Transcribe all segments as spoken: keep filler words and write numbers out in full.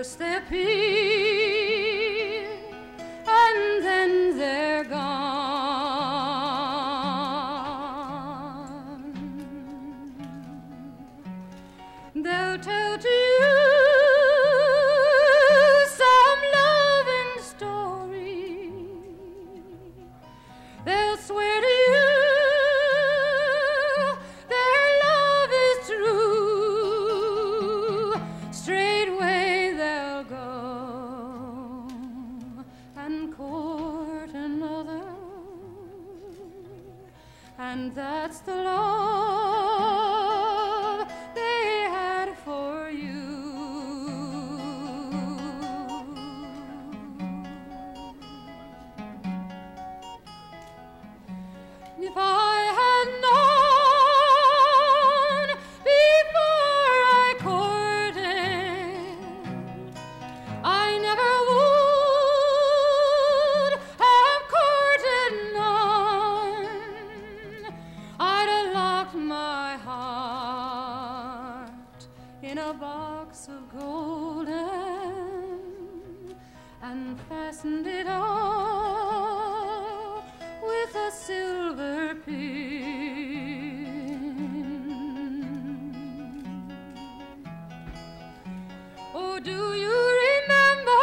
First they appear, and then they're gone. They'll tell to you some loving story. They'll swear to you their love is true. Straightway they'll go and court another, and that's the love they had for you. If I had known before I courted, I never would have courted none. I'd have locked my heart in a box of golden and fastened it up with a silver pin. Oh, do you remember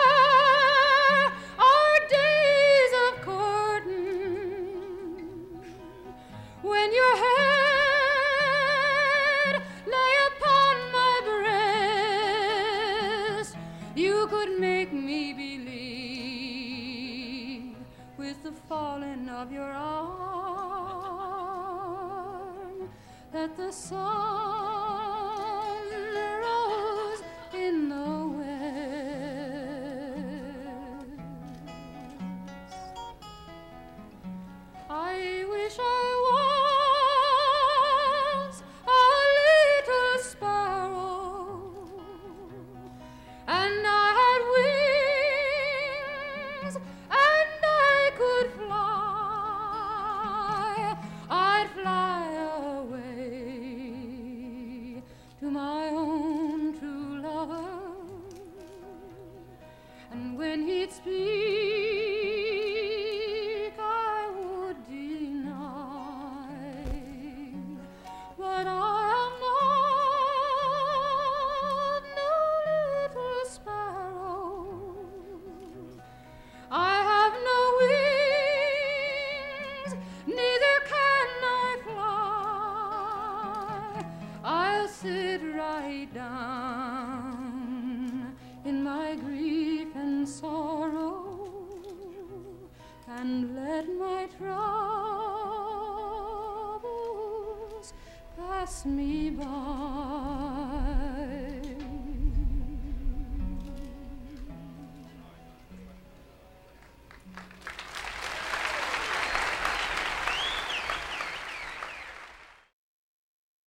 our days of courting, when your head lay upon my breast? You could make me believe with the falling of your arm that the sun rose in the west. I wish I was a little sparrow, and I had wings, and I could fly. I'd fly away to my own true lover, and when he'd speak, I would deny. But I am not no little sparrow. I have no wings, neither can I fly. I'll sit right down in my grief and sorrow and let my troubles pass me by.